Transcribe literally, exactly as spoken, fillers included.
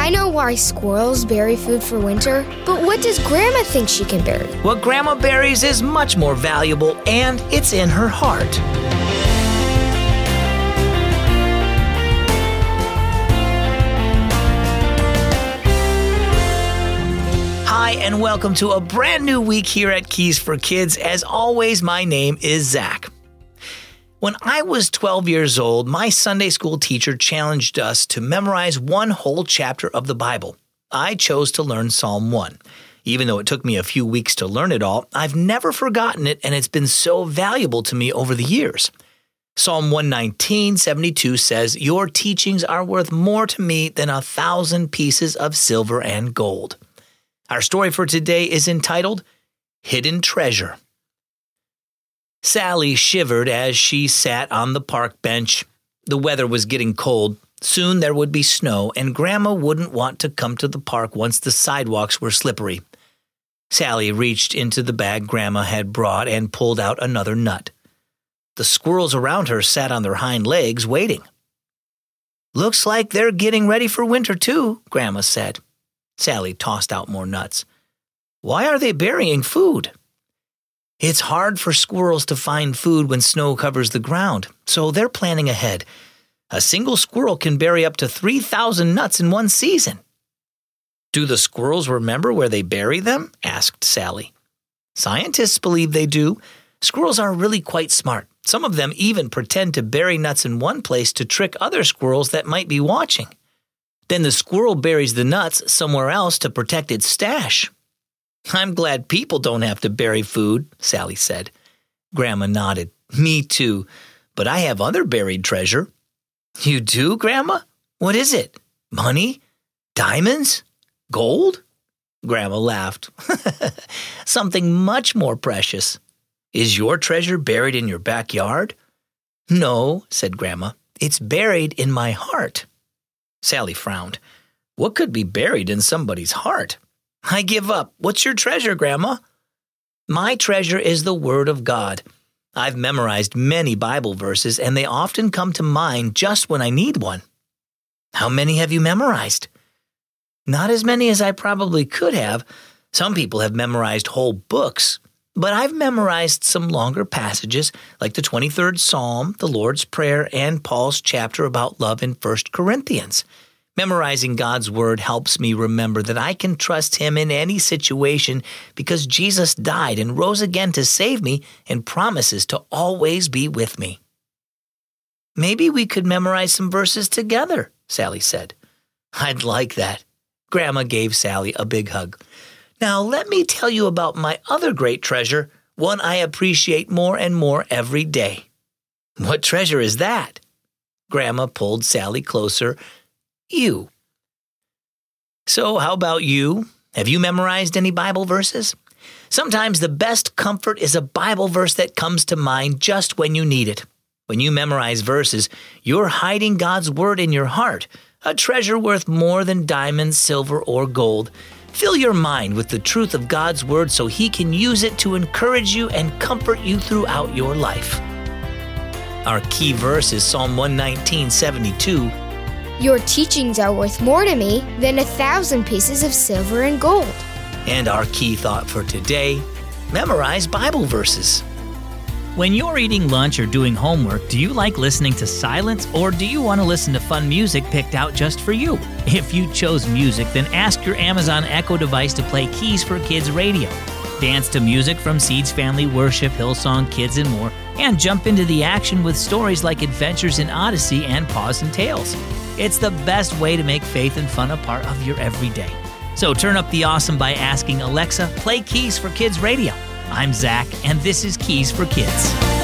I know why squirrels bury food for winter, but what does Grandma think she can bury? What Grandma buries is much more valuable, and it's in her heart. Hi, and welcome to a brand new week here at Keys for Kids. As always, my name is Zach. When I was twelve years old, my Sunday school teacher challenged us to memorize one whole chapter of the Bible. I chose to learn Psalm one. Even though it took me a few weeks to learn it all, I've never forgotten it, and it's been so valuable to me over the years. Psalm one nineteen, seventy-two says, "Your teachings are worth more to me than a thousand pieces of silver and gold." Our story for today is entitled, Hidden Treasure. Sally shivered as she sat on the park bench. The weather was getting cold. Soon there would be snow, and Grandma wouldn't want to come to the park once the sidewalks were slippery. Sally reached into the bag Grandma had brought and pulled out another nut. The squirrels around her sat on their hind legs, waiting. "Looks like they're getting ready for winter, too," Grandma said. Sally tossed out more nuts. "Why are they burying food?" "It's hard for squirrels to find food when snow covers the ground, so they're planning ahead. A single squirrel can bury up to three thousand nuts in one season." "Do the squirrels remember where they bury them?" asked Sally. "Scientists believe they do. Squirrels are really quite smart. Some of them even pretend to bury nuts in one place to trick other squirrels that might be watching. Then the squirrel buries the nuts somewhere else to protect its stash." "I'm glad people don't have to bury food," Sally said. Grandma nodded. "Me too, but I have other buried treasure." "You do, Grandma? What is it? Money? Diamonds? Gold?" Grandma laughed. "Something much more precious. Is your treasure buried in your backyard?" "No," said Grandma. "It's buried in my heart." Sally frowned. What could be buried in somebody's heart? "I give up. What's your treasure, Grandma?" "My treasure is the Word of God. I've memorized many Bible verses, and they often come to mind just when I need one." "How many have you memorized?" "Not as many as I probably could have. Some people have memorized whole books. But I've memorized some longer passages, like the twenty-third Psalm, the Lord's Prayer, and Paul's chapter about love in First Corinthians. Memorizing God's Word helps me remember that I can trust Him in any situation because Jesus died and rose again to save me and promises to always be with me." "Maybe we could memorize some verses together," Sally said. "I'd like that." Grandma gave Sally a big hug. "Now let me tell you about my other great treasure, one I appreciate more and more every day." "What treasure is that?" Grandma pulled Sally closer. "You." "So how about you? Have you memorized any Bible verses?" Sometimes the best comfort is a Bible verse that comes to mind just when you need it. When you memorize verses, you're hiding God's Word in your heart, a treasure worth more than diamonds, silver, or gold. Fill your mind with the truth of God's Word so He can use it to encourage you and comfort you throughout your life. Our key verse is Psalm one nineteen, seventy-two. "Your teachings are worth more to me than a thousand pieces of silver and gold." And our key thought for today, memorize Bible verses. When you're eating lunch or doing homework, do you like listening to silence, or do you want to listen to fun music picked out just for you? If you chose music, then ask your Amazon Echo device to play Keys for Kids radio. Dance to music from Seeds Family Worship, Hillsong Kids, and more, and jump into the action with stories like Adventures in Odyssey and Paws and Tales. It's the best way to make faith and fun a part of your everyday. So turn up the awesome by asking Alexa, play Keys for Kids radio. I'm Zach, and this is Keys for Kids.